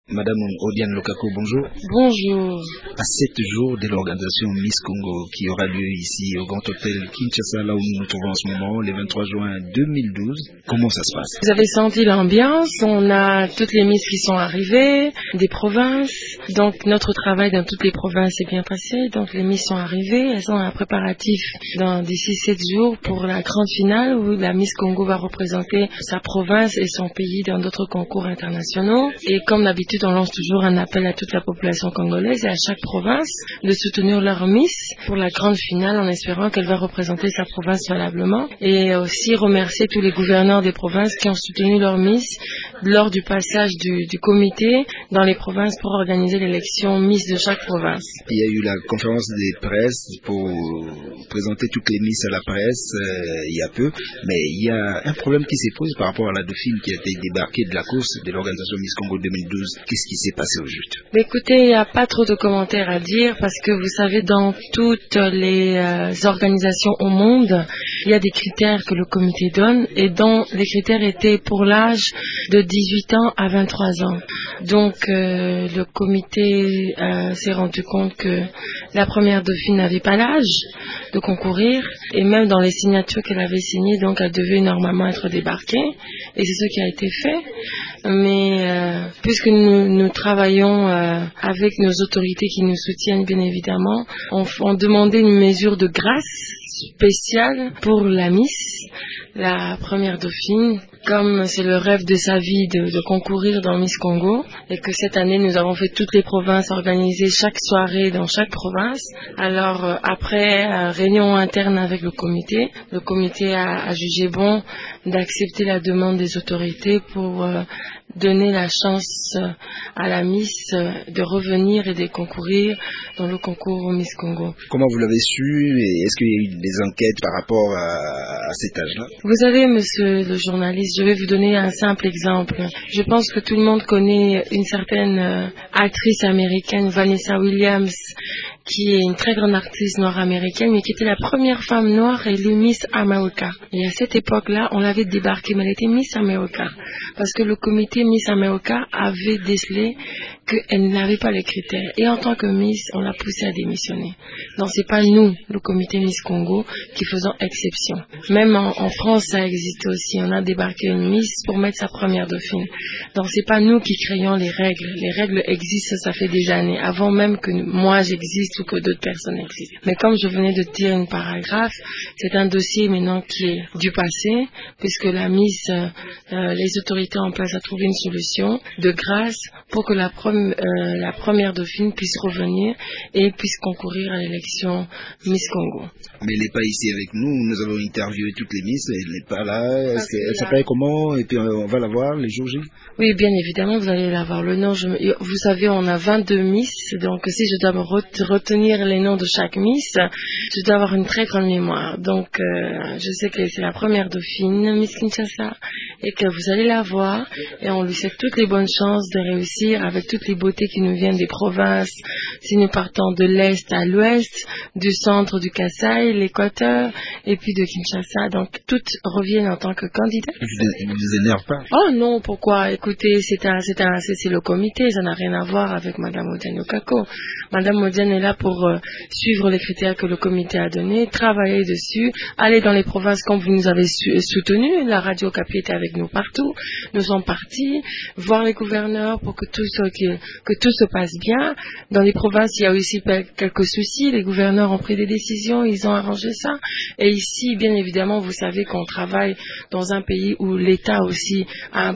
Madame Odiane Lokako, bonjour. Bonjour. À 7 jours de l'organisation Miss Congo qui aura lieu ici au Grand Hôtel Kinshasa, là où nous nous trouvons en ce moment, le 23 juin 2012, comment ça se passe? Vous avez senti l'ambiance, on a toutes les Miss qui sont arrivées, des provinces, donc notre travail dans toutes les provinces est bien passé, donc les Miss sont arrivées, elles sont en préparatif d'ici 7 jours pour la grande finale où la Miss Congo va représenter sa province et son pays dans d'autres concours internationaux. Et comme d'habitude, on lance toujours un appel à toute la population congolaise et à chaque province de soutenir leur Miss pour la grande finale en espérant qu'elle va représenter sa province valablement. Et aussi remercier tous les gouverneurs des provinces qui ont soutenu leur Miss lors du passage du comité dans les provinces pour organiser l'élection Miss de chaque province. Il y a eu la conférence des presse pour présenter toutes les Miss à la presse il y a peu, mais il y a un problème qui se pose par rapport à la dauphine qui a été débarquée de la course de l'organisation Miss Congo 2012. Qu'est-ce qui s'est passé au juste? Écoutez, il n'y a pas trop de commentaires à dire parce que vous savez, dans toutes les organisations au monde, il y a des critères que le comité donne et dont les critères étaient pour l'âge de 18 ans à 23 ans. Donc le comité s'est rendu compte que la première dauphine n'avait pas l'âge de concourir et même dans les signatures qu'elle avait signées, donc elle devait normalement être débarquée et c'est ce qui a été fait. Mais puisque nous travaillons avec nos autorités qui nous soutiennent bien évidemment, on demandait une mesure de grâce spéciale pour la Miss, la première dauphine, comme c'est le rêve de sa vie de concourir dans Miss Congo et que cette année nous avons fait toutes les provinces, organisé chaque soirée dans chaque province. Alors après réunion interne avec le comité a jugé bon d'accepter la demande des autorités pour donner la chance à la Miss de revenir et de concourir dans le concours Miss Congo. Comment vous l'avez su et est-ce qu'il y a eu des enquêtes par rapport à cet âge-là? Vous savez, monsieur le journaliste, je vais vous donner un simple exemple. Je pense que tout le monde connaît une certaine actrice américaine, Vanessa Williams, qui est une très grande artiste nord-américaine, mais qui était la première femme noire élue Miss America. Et à cette époque-là, on l'avait débarquée, mais elle était Miss America. Parce que le comité Miss America avait décelé qu'elle n'avait pas les critères. Et en tant que Miss, on l'a poussée à démissionner. Donc c'est pas nous, le comité Miss Congo, qui faisons exception. Même en France, ça existe aussi. On a débarqué une Miss pour mettre sa première dauphine. Donc c'est pas nous qui créons les règles. Les règles existent, ça fait des années, avant même que moi j'existe ou que d'autres personnes existent. Mais comme je venais de dire une paragraphe, c'est un dossier maintenant qui est du passé, puisque la Miss, les autorités en place a trouvé une solution de grâce pour que la première dauphine puisse revenir et puisse concourir à l'élection Miss Congo. Mais elle n'est pas ici avec nous, nous avons interviewé toutes les Miss, elle n'est pas là, elle s'appelle comment? Et puis on va la voir les jours J? Oui, bien évidemment, vous allez la voir. Le nom, vous savez, on a 22 Miss, donc si je dois me retenir les noms de chaque Miss, je dois avoir une très grande mémoire. Donc je sais que c'est la première dauphine, Miss Kinshasa, et que vous allez la voir, et on lui souhaite toutes les bonnes chances de réussir avec toutes les beautés qui nous viennent des provinces, si nous partons de l'Est à l'Ouest, du centre du Kasaï, l'Équateur, et puis de Kinshasa, donc toutes reviennent en tant que candidates. Vous vous énerve pas? Oh non, pourquoi? Écoutez, c'est le comité, ça n'a rien à voir avec Madame Odiane Lokako. Madame Odiane est là pour suivre les critères que le comité a donnés, travailler dessus, aller dans les provinces comme vous nous avez soutenu. La radio Capi était avec nous partout. Nous sommes partis voir les gouverneurs pour que tout se passe bien. Dans les provinces, il y a aussi quelques soucis. Les gouverneurs ont pris des décisions, ils ont arrangé ça. Et ici, bien évidemment, vous savez qu'on travaille dans un pays où l'État aussi a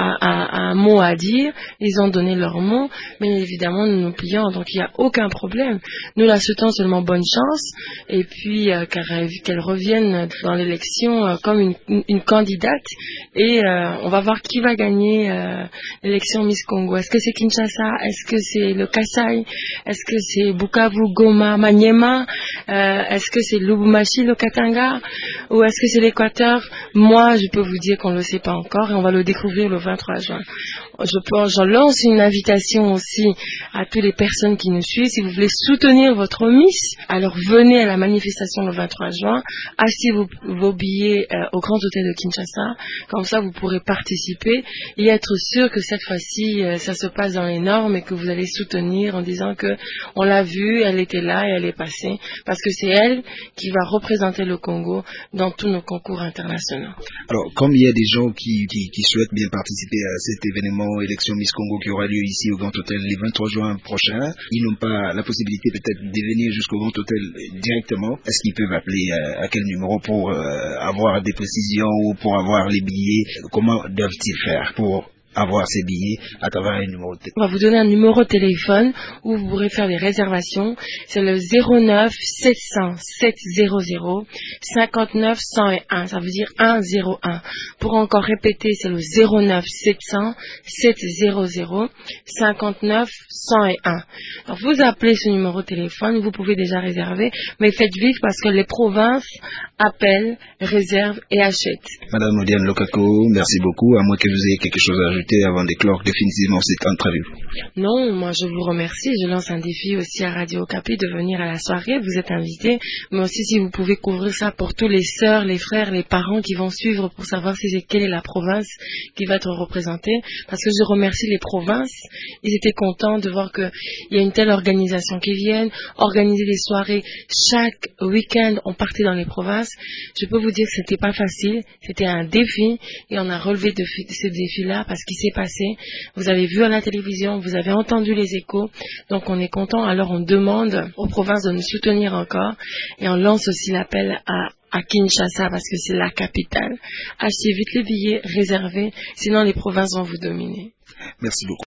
un mot à dire. Ils ont donné leur mot, mais évidemment, nous nous plions, donc il n'y a aucun problème. Nous la souhaitons seulement bonne chance, et puis qu'elle revienne dans l'élection comme une candidate, et on va voir qui va gagner l'élection Miss Congo. Est-ce que c'est Kinshasa? Est-ce que c'est le Kasaï? Est-ce que c'est Bukavu, Goma, Maniema? Est-ce que c'est Lubumbashi, le Katanga? Ou est-ce que c'est l'Équateur? Moi, je peux vous dire qu'on ne le sait pas encore, et on va le découvrir le 23 juin. Je lance une invitation aussi à toutes les personnes qui nous suivent. Si vous voulez soutenir votre Miss, alors venez à la manifestation le 23 juin, achetez vos billets au Grand Hôtel de Kinshasa. Comme ça, vous pourrez participer et être sûr que cette fois-ci, ça se passe dans les normes et que vous allez soutenir en disant que on l'a vue, elle était là et elle est passée. Parce que c'est elle qui va représenter le Congo dans tous nos concours internationaux. Alors, comme il y a des gens qui souhaitent bien participer à cet événement élection Miss Congo qui aura lieu ici au Grand Hôtel le 23 juin prochain, ils n'ont pas la possibilité peut-être de venir jusqu'au Grand Hôtel directement. Est-ce qu'ils peuvent appeler à quel numéro pour avoir des précisions ou pour avoir les billets? Comment doivent-ils faire pour avoir ces billets à travers un numéro de téléphone? On va vous donner un numéro de téléphone où vous pourrez faire des réservations. C'est le 09 700 700 59 101. Ça veut dire 101. Pour encore répéter, c'est le 09 700 700 59 101. Alors vous appelez ce numéro de téléphone, vous pouvez déjà réserver, mais faites vite parce que les provinces appellent, réservent et achètent. Madame Odiane Lokako, merci beaucoup. À moins que vous ayez quelque chose à ajouter avant d'éclore définitivement cette entrevue. Non, moi je vous remercie. Je lance un défi aussi à Radio Okapi de venir à la soirée. Vous êtes invités, mais aussi si vous pouvez couvrir ça pour tous les sœurs, les frères, les parents qui vont suivre pour savoir quelle est la province qui va être représentée. Parce que je remercie les provinces. Ils étaient contents de voir qu'il y a une telle organisation qui vienne, organiser des soirées. Chaque week-end, on partait dans les provinces. Je peux vous dire que c'était pas facile. C'était un défi et on a relevé ce défi-là parce qu'il s'est passé. Vous avez vu à la télévision, vous avez entendu les échos, donc on est content. Alors on demande aux provinces de nous soutenir encore et on lance aussi l'appel à Kinshasa parce que c'est la capitale. Achetez vite les billets, réservez, sinon les provinces vont vous dominer. Merci beaucoup.